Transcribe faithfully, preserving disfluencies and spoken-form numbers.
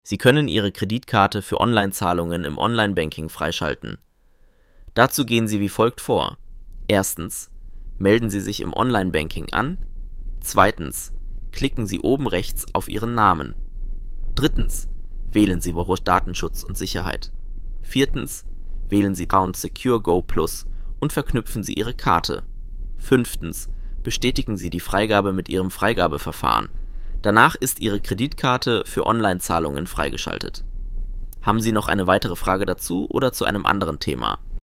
Sie können Ihre Kreditkarte für Onlinezahlungen im Onlinebanking freischalten. Dazu gehen Sie wie folgt vor: Erstens. Melden Sie sich im Onlinebanking an. Zweitens. Klicken Sie oben rechts auf Ihren Namen. Drittens. Wählen Sie Datenschutz und Sicherheit. Viertens. Wählen Sie Account Secure Go Plus und verknüpfen Sie Ihre Karte. Fünftens. Bestätigen Sie die Freigabe mit Ihrem Freigabeverfahren. Danach ist Ihre Kreditkarte für Onlinezahlungen freigeschaltet. Haben Sie noch eine weitere Frage dazu oder zu einem anderen Thema?